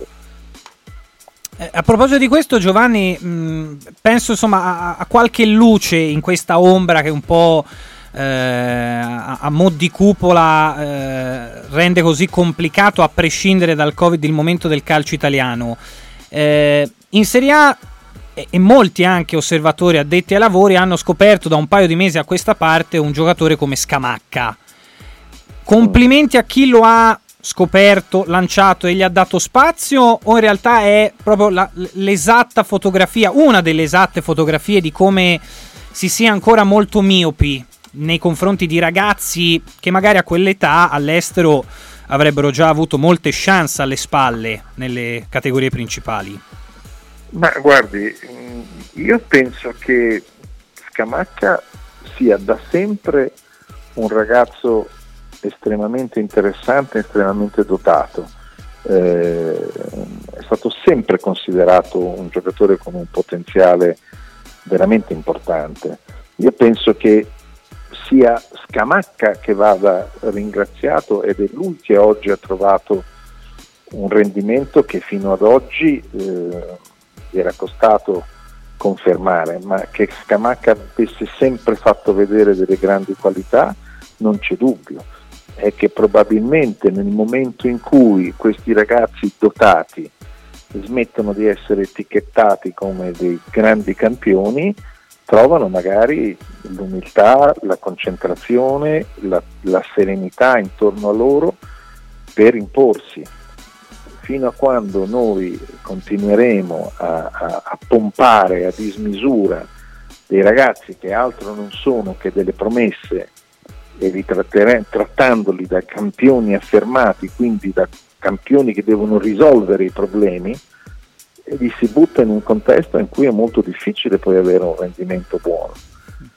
Eh, a proposito di questo, Giovanni, mh, penso insomma a, a qualche luce in questa ombra che un po' eh, a, a mo' di cupola eh, rende così complicato, a prescindere dal Covid, il momento del calcio italiano. Eh, in Serie A e, e molti anche osservatori addetti ai lavori hanno scoperto da un paio di mesi a questa parte un giocatore come Scamacca. Complimenti a chi lo ha scoperto, lanciato e gli ha dato spazio, o in realtà è proprio la, l'esatta fotografia, una delle esatte fotografie di come si sia ancora molto miopi nei confronti di ragazzi che magari a quell'età all'estero avrebbero già avuto molte chance alle spalle nelle categorie principali? Ma guardi, io penso che Scamacca sia da sempre un ragazzo estremamente interessante, estremamente dotato. Eh, è stato sempre considerato un giocatore con un potenziale veramente importante. Io penso che sia Scamacca che vada ringraziato, ed è lui che oggi ha trovato un rendimento che fino ad oggi eh, gli era costato confermare, ma che Scamacca avesse sempre fatto vedere delle grandi qualità non c'è dubbio. È che probabilmente nel momento in cui questi ragazzi dotati smettono di essere etichettati come dei grandi campioni, trovano magari l'umiltà, la concentrazione, la, la serenità intorno a loro per imporsi. Fino a quando noi continueremo a, a, a pompare a dismisura dei ragazzi che altro non sono che delle promesse, e li trattandoli da campioni affermati, quindi da campioni che devono risolvere i problemi, e li si butta in un contesto in cui è molto difficile poi avere un rendimento buono.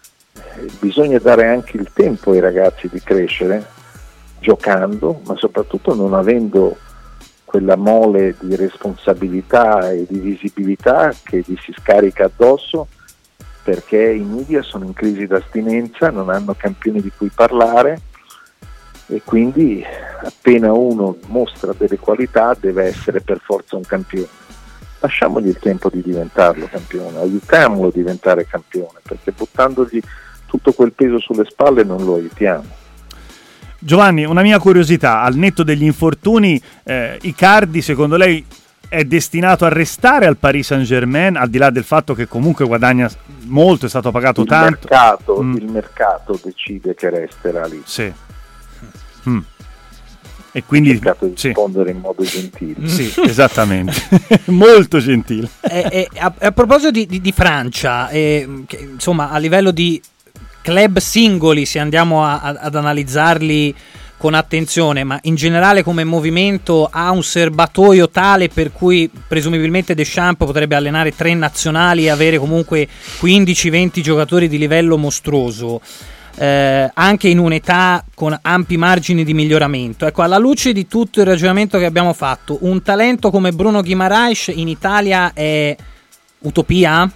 bisogna dare anche il tempo ai ragazzi di crescere, giocando, ma soprattutto non avendo quella mole di responsabilità e di visibilità che gli si scarica addosso, perché i media sono in crisi d'astinenza, non hanno campioni di cui parlare, e quindi appena uno mostra delle qualità deve essere per forza un campione. Lasciamogli il tempo di diventarlo campione, aiutiamolo a diventare campione, perché buttandogli tutto quel peso sulle spalle non lo aiutiamo. Giovanni, una mia curiosità, al netto degli infortuni, eh, Icardi secondo lei è destinato a restare al Paris Saint-Germain, al di là del fatto che comunque guadagna molto, è stato pagato il tanto? Mercato, mm. Il mercato decide che resterà lì. Sì. Mm. E quindi cercato di sì. rispondere in modo gentile. Sì, esattamente. Molto gentile. E, e, a, a proposito di, di, di Francia, eh, che, insomma, a livello di club singoli, se andiamo a, a, ad analizzarli con attenzione, ma in generale come movimento ha un serbatoio tale per cui presumibilmente Deschamps potrebbe allenare tre nazionali e avere comunque quindici venti giocatori di livello mostruoso. Eh, anche in un'età con ampi margini di miglioramento. Ecco, alla luce di tutto il ragionamento che abbiamo fatto, un talento come Bruno Guimaraes in Italia è utopia?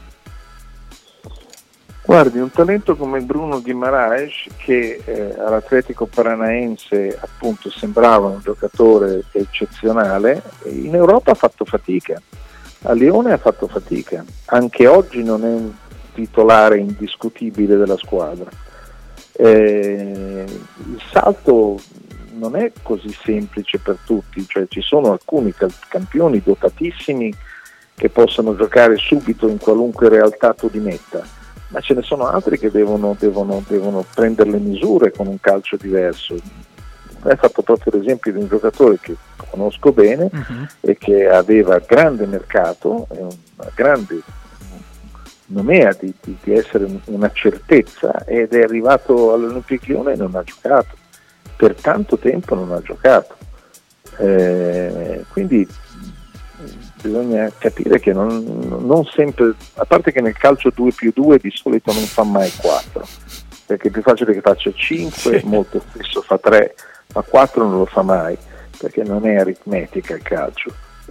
Guardi, un talento come Bruno Guimaraes, che eh, all'Atletico Paranaense appunto sembrava un giocatore eccezionale, in Europa ha fatto fatica, a Lione ha fatto fatica, anche oggi non è un titolare indiscutibile della squadra. Eh, il salto non è così semplice per tutti, cioè ci sono alcuni campioni dotatissimi che possono giocare subito in qualunque realtà tu dimetta, ma ce ne sono altri che devono, devono, devono prendere le misure con un calcio diverso. Hai fatto proprio l'esempio di un giocatore che conosco bene uh-huh. e che aveva grande mercato e una grande nomea di, di, di essere una certezza, ed è arrivato all'Olympique Lione e non ha giocato per tanto tempo, non ha giocato eh, quindi bisogna capire che non, non sempre, a parte che nel calcio due più due di solito non fa mai quattro, perché è più facile che faccia cinque, sì. molto spesso fa tre, ma quattro non lo fa mai, perché non è aritmetica il calcio.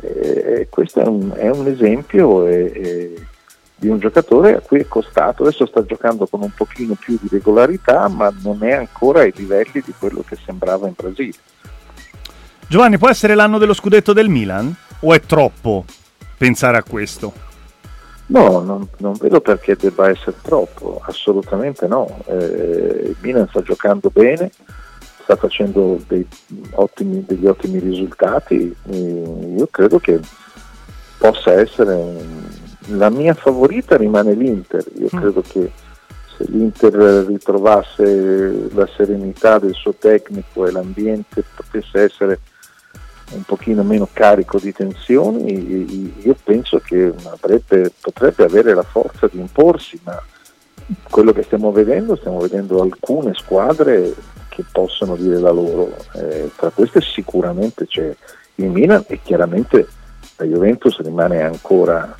E questo è un, è un esempio e, e di un giocatore a cui è costato, adesso sta giocando con un pochino più di regolarità, ma non è ancora ai livelli di quello che sembrava in Brasile. Giovanni, può essere l'anno dello scudetto del Milan? O è troppo pensare a questo? No, non, non vedo perché debba essere troppo, assolutamente no. Eh, il Milan sta giocando bene, sta facendo dei ottimi, degli ottimi risultati, eh, io credo che possa essere un, la mia favorita rimane l'Inter. Io mm. credo che se l'Inter ritrovasse la serenità del suo tecnico e l'ambiente potesse essere un pochino meno carico di tensioni, io penso che avrebbe, potrebbe avere la forza di imporsi, ma quello che stiamo vedendo, stiamo vedendo alcune squadre che possono dire la loro, eh, tra queste sicuramente c'è il Milan e chiaramente la Juventus rimane ancora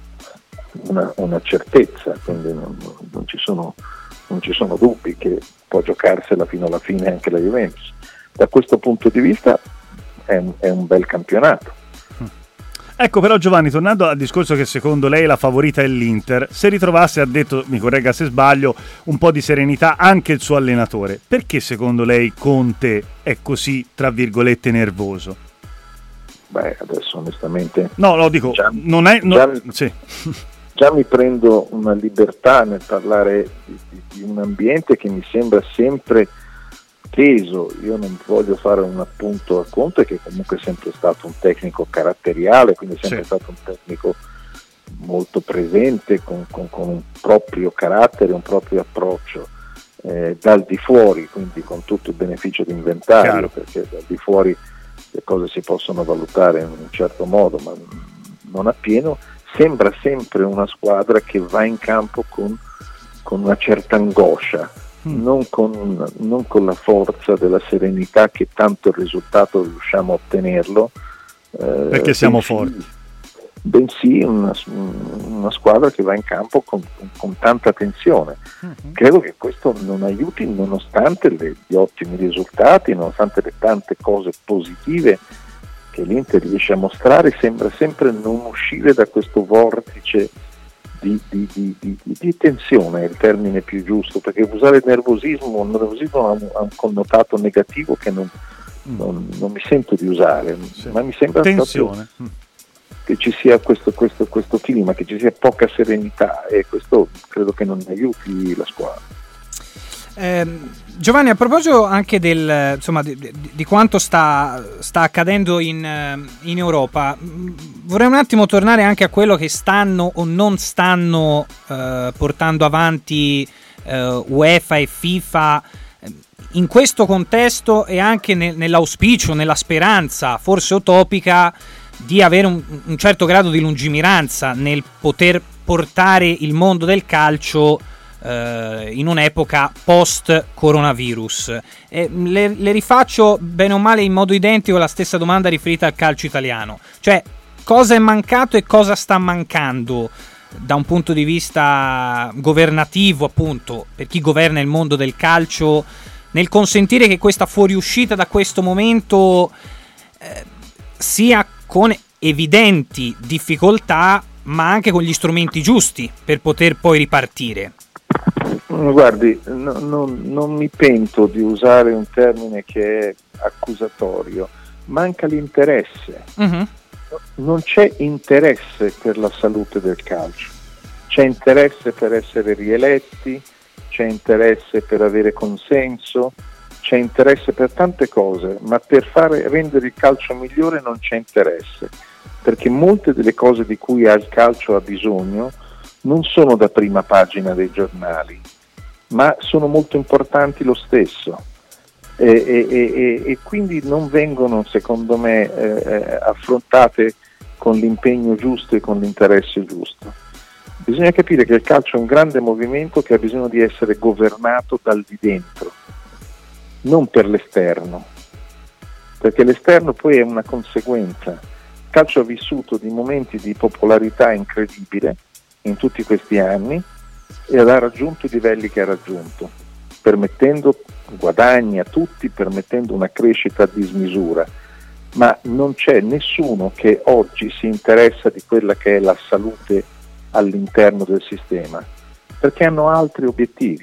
una, una certezza, quindi non, non, ci sono, non ci sono dubbi che può giocarsela fino alla fine anche la Juventus. Da questo punto di vista è un, è un bel campionato. Ecco, però Giovanni, tornando al discorso che secondo lei la favorita è l'Inter, se ritrovasse, ha detto, mi corregga se sbaglio, un po' di serenità anche il suo allenatore, perché secondo lei Conte è così, tra virgolette, nervoso? Beh, adesso onestamente... No, lo dico, già, non è... No, già, sì. già mi prendo una libertà nel parlare di, di, di un ambiente che mi sembra sempre teso. Io non voglio fare un appunto a Conte, che comunque è sempre stato un tecnico caratteriale, quindi è sempre sì. stato un tecnico molto presente, con, con, con un proprio carattere, un proprio approccio eh, dal di fuori, quindi con tutto il beneficio di inventario, Chiaro. Perché dal di fuori le cose si possono valutare in un certo modo, ma non appieno. Sembra sempre una squadra che va in campo con, con una certa angoscia, mm. non, con, non con la forza della serenità che tanto il risultato riusciamo a ottenerlo. Eh, Perché siamo bensì, forti. bensì una, una squadra che va in campo con, con, con tanta tensione. Uh-huh. Credo che questo non aiuti, nonostante le, gli ottimi risultati, nonostante le tante cose positive che l'Inter riesce a mostrare, sembra sempre non uscire da questo vortice di, di, di, di, di tensione, è il termine più giusto, perché usare il nervosismo, il nervosismo ha un, ha un connotato negativo che non, mm. non, non mi sento di usare, sì. ma mi sembra tensione. Proprio che ci sia questo, questo, questo clima, che ci sia poca serenità, e questo credo che non aiuti la squadra. Eh, Giovanni, a proposito anche del, insomma, di, di quanto sta, sta accadendo in, in Europa, vorrei un attimo tornare anche a quello che stanno o non stanno eh, portando avanti eh, UEFA e FIFA in questo contesto, e anche ne, nell'auspicio, nella speranza forse utopica di avere un, un certo grado di lungimiranza nel poter portare il mondo del calcio eh, in un'epoca post coronavirus. Eh, le, le rifaccio bene o male in modo identico la stessa domanda riferita al calcio italiano, cioè cosa è mancato e cosa sta mancando da un punto di vista governativo, appunto, per chi governa il mondo del calcio, nel consentire che questa fuoriuscita da questo momento eh, sia con evidenti difficoltà, ma anche con gli strumenti giusti per poter poi ripartire. Guardi, no, no, non mi pento di usare un termine che è accusatorio, manca l'interesse. Uh-huh. Non c'è interesse per la salute del calcio, c'è interesse per essere rieletti, c'è interesse per avere consenso, c'è interesse per tante cose, ma per fare rendere il calcio migliore non c'è interesse, perché molte delle cose di cui il calcio ha bisogno non sono da prima pagina dei giornali, ma sono molto importanti lo stesso, e, e, e, e quindi non vengono, secondo me, eh, affrontate con l'impegno giusto e con l'interesse giusto. Bisogna capire che il calcio è un grande movimento che ha bisogno di essere governato dal di dentro, non per l'esterno, perché l'esterno poi è una conseguenza. Il calcio ha vissuto di momenti di popolarità incredibile in tutti questi anni e ha raggiunto i livelli che ha raggiunto, permettendo guadagni a tutti, permettendo una crescita a dismisura, ma non c'è nessuno che oggi si interessa di quella che è la salute all'interno del sistema, perché hanno altri obiettivi.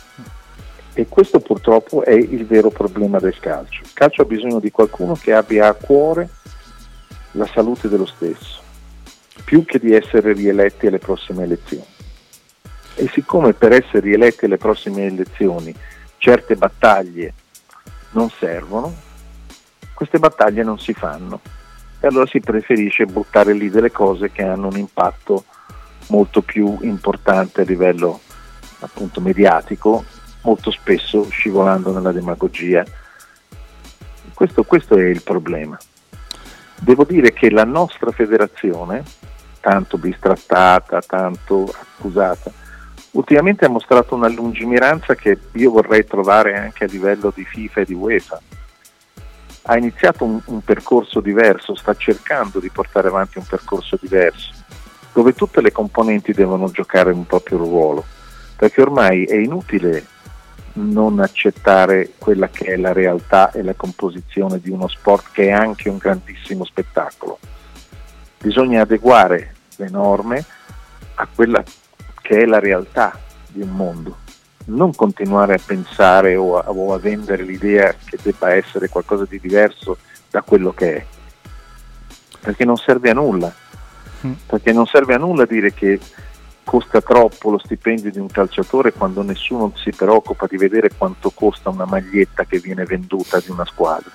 E questo purtroppo è il vero problema del calcio. Il calcio ha bisogno di qualcuno che abbia a cuore la salute dello stesso, più che di essere rieletti alle prossime elezioni. E siccome per essere rieletti alle prossime elezioni certe battaglie non servono, queste battaglie non si fanno, e allora si preferisce buttare lì delle cose che hanno un impatto molto più importante a livello appunto mediatico, molto spesso scivolando nella demagogia. Questo, questo è il problema. Devo dire che la nostra federazione, tanto bistrattata, tanto accusata, ultimamente ha mostrato una lungimiranza che io vorrei trovare anche a livello di FIFA e di UEFA. Ha iniziato un, un percorso diverso, sta cercando di portare avanti un percorso diverso, dove tutte le componenti devono giocare un proprio ruolo, perché ormai è inutile non accettare quella che è la realtà e la composizione di uno sport che è anche un grandissimo spettacolo. Bisogna adeguare le norme a quella che è la realtà di un mondo, non continuare a pensare o a, o a vendere l'idea che debba essere qualcosa di diverso da quello che è, perché non serve a nulla, mm. perché non serve a nulla dire che costa troppo lo stipendio di un calciatore quando nessuno si preoccupa di vedere quanto costa una maglietta che viene venduta di una squadra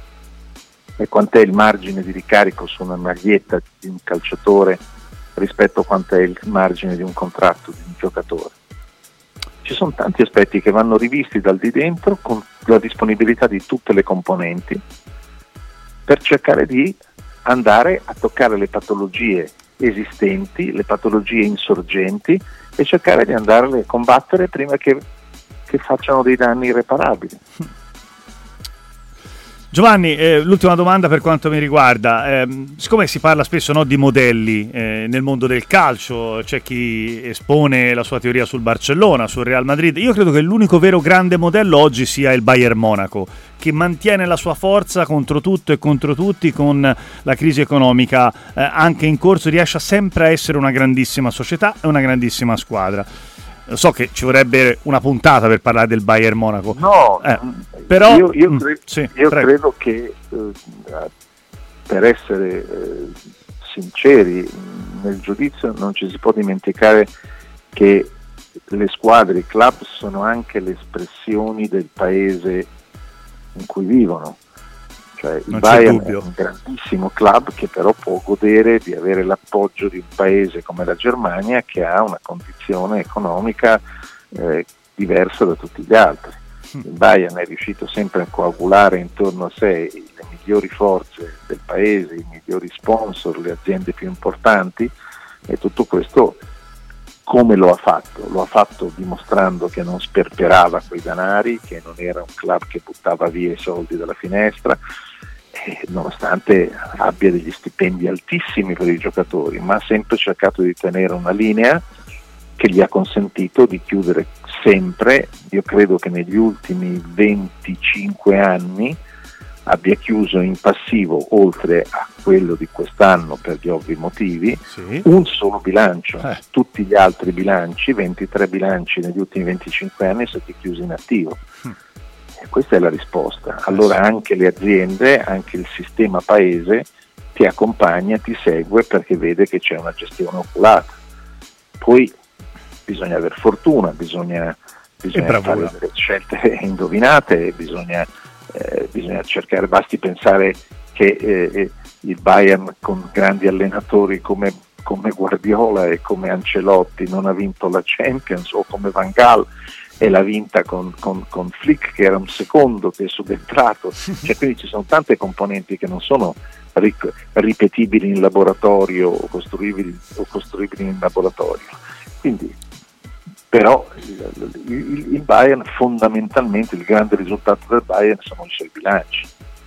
e quant'è il margine di ricarico su una maglietta di un calciatore rispetto a quanto è il margine di un contratto di un giocatore. Ci sono tanti aspetti che vanno rivisti dal di dentro con la disponibilità di tutte le componenti per cercare di andare a toccare le patologie esistenti, le patologie insorgenti, e cercare di andarle a combattere prima che, che facciano dei danni irreparabili. Giovanni, eh, l'ultima domanda per quanto mi riguarda, eh, siccome si parla spesso, no, di modelli eh, nel mondo del calcio, c'è chi espone la sua teoria sul Barcellona, sul Real Madrid, io credo che l'unico vero grande modello oggi sia il Bayern Monaco, che mantiene la sua forza contro tutto e contro tutti, con la crisi economica eh, anche in corso, riesce sempre a essere una grandissima società e una grandissima squadra. So che ci vorrebbe una puntata per parlare del Bayern Monaco. No, eh, però io, io, mm, cre- sì, io credo che eh, per essere eh, sinceri nel giudizio non ci si può dimenticare che le squadre, i club sono anche le espressioni del paese in cui vivono. Cioè, il Bayern è un grandissimo club che però può godere di avere l'appoggio di un paese come la Germania, che ha una condizione economica eh, diversa da tutti gli altri. Il Bayern è riuscito sempre a coagulare intorno a sé le migliori forze del paese, i migliori sponsor, le aziende più importanti, e tutto questo come lo ha fatto? Lo ha fatto dimostrando che non sperperava quei denari, che non era un club che buttava via i soldi dalla finestra, eh, nonostante abbia degli stipendi altissimi per i giocatori, ma ha sempre cercato di tenere una linea che gli ha consentito di chiudere sempre. Io credo che negli ultimi venticinque anni abbia chiuso in passivo, oltre a quello di quest'anno per gli ovvi motivi, sì, un solo bilancio. Eh. Tutti gli altri bilanci, ventitré bilanci negli ultimi venticinque anni, sono stati chiusi in attivo. Mm. E questa è la risposta. Allora anche le aziende, anche il sistema paese ti accompagna, ti segue, perché vede che c'è una gestione oculata. Poi bisogna aver fortuna, bisogna, bisogna fare delle scelte indovinate, bisogna Eh, bisogna cercare, basti pensare che eh, il Bayern con grandi allenatori come, come Guardiola e come Ancelotti non ha vinto la Champions, o come Van Gaal, e l'ha vinta con, con, con Flick, che era un secondo che è subentrato. Cioè, quindi ci sono tante componenti che non sono ric- ripetibili in laboratorio o costruibili, o costruibili in laboratorio. Quindi però il, il, il Bayern, fondamentalmente il grande risultato del Bayern sono i suoi bilanci.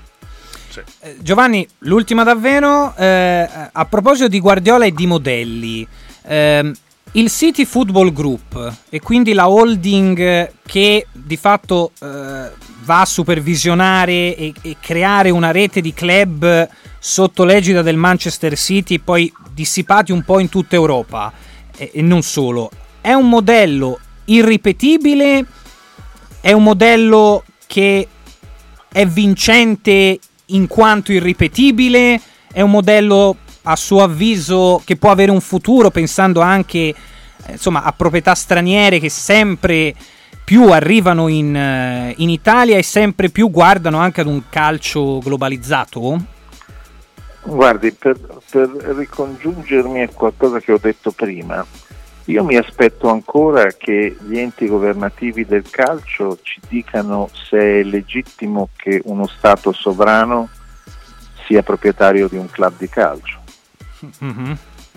Sì. Eh, Giovanni, l'ultima davvero, eh, a proposito di Guardiola e di modelli, eh, il City Football Group, e quindi la holding che di fatto eh, va a supervisionare e, e creare una rete di club sotto l'egida del Manchester City, poi dissipati un po' in tutta Europa, e, e non solo. È un modello irripetibile? È un modello che è vincente in quanto irripetibile? È un modello, a suo avviso, che può avere un futuro, pensando anche eh, insomma, a proprietà straniere che sempre più arrivano in, eh, in Italia e sempre più guardano anche ad un calcio globalizzato? Guardi, per, per ricongiungermi a qualcosa che ho detto prima, io mi aspetto ancora che gli enti governativi del calcio ci dicano se è legittimo che uno Stato sovrano sia proprietario di un club di calcio. Mm-hmm.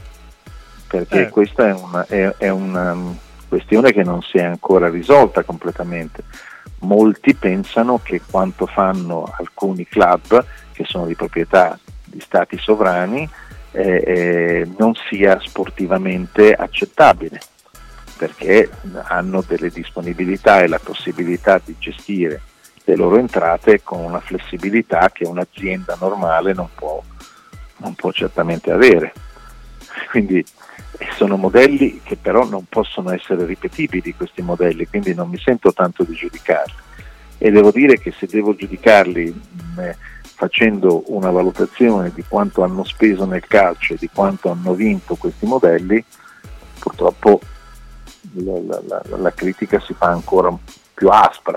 Perché eh. questa è una, è, è una questione che non si è ancora risolta completamente. Molti pensano che quanto fanno alcuni club, che sono di proprietà di stati sovrani, Eh, eh, non sia sportivamente accettabile, perché hanno delle disponibilità e la possibilità di gestire le loro entrate con una flessibilità che un'azienda normale non può, non può certamente avere. Quindi sono modelli che però non possono essere ripetibili, questi modelli, quindi non mi sento tanto di giudicarli, e devo dire che se devo giudicarli mh, facendo una valutazione di quanto hanno speso nel calcio e di quanto hanno vinto questi modelli, purtroppo la, la, la, la critica si fa ancora più aspra.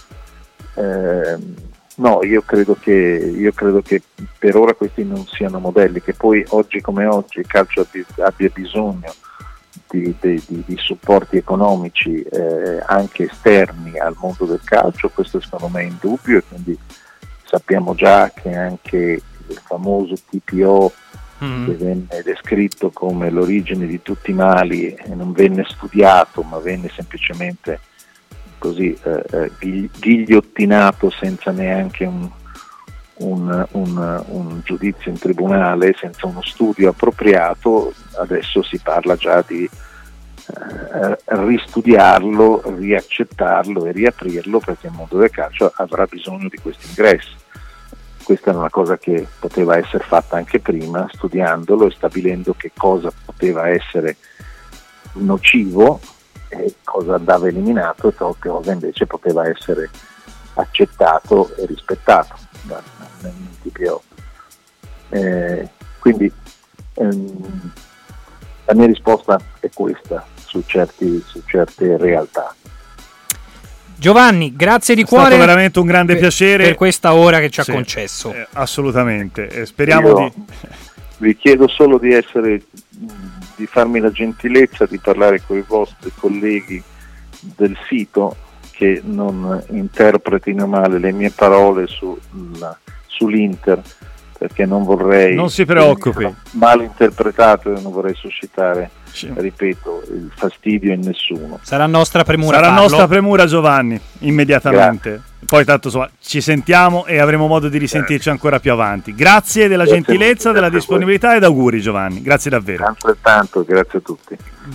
Eh, no, io credo che io credo che per ora questi non siano modelli, che poi oggi come oggi il calcio abbia, abbia bisogno di, di, di, di supporti economici eh, anche esterni al mondo del calcio, questo secondo me è indubbio, e quindi sappiamo già che anche il famoso T P O, mm. che venne descritto come l'origine di tutti i mali e non venne studiato, ma venne semplicemente così eh, ghigliottinato senza neanche un, un, un, un giudizio in tribunale, senza uno studio appropriato, adesso si parla già di eh, ristudiarlo, riaccettarlo e riaprirlo, perché il mondo del calcio avrà bisogno di questi ingressi. Questa è una cosa che poteva essere fatta anche prima, studiandolo e stabilendo che cosa poteva essere nocivo e cosa andava eliminato e cosa invece poteva essere accettato e rispettato da, da, da eh, quindi ehm, la mia risposta è questa su, certi, su certe realtà. Giovanni, grazie di è cuore. È stato veramente un grande per, piacere per questa ora che ci ha sì, concesso. Eh, assolutamente. Eh, speriamo Io di. Vi chiedo solo di essere, di farmi la gentilezza di parlare con i vostri colleghi del sito, che non interpretino male le mie parole sulla, sull'Inter, perché non vorrei, non si preoccupi, mal interpretato e non vorrei suscitare, sì. ripeto, il fastidio in nessuno. Sarà nostra premura sarà farlo. nostra premura, Giovanni, immediatamente. Grazie. Poi tanto insomma, ci sentiamo e avremo modo di risentirci eh. ancora più avanti. Grazie della grazie gentilezza, grazie della disponibilità ed auguri, Giovanni, grazie davvero. Altrettanto, grazie a tutti.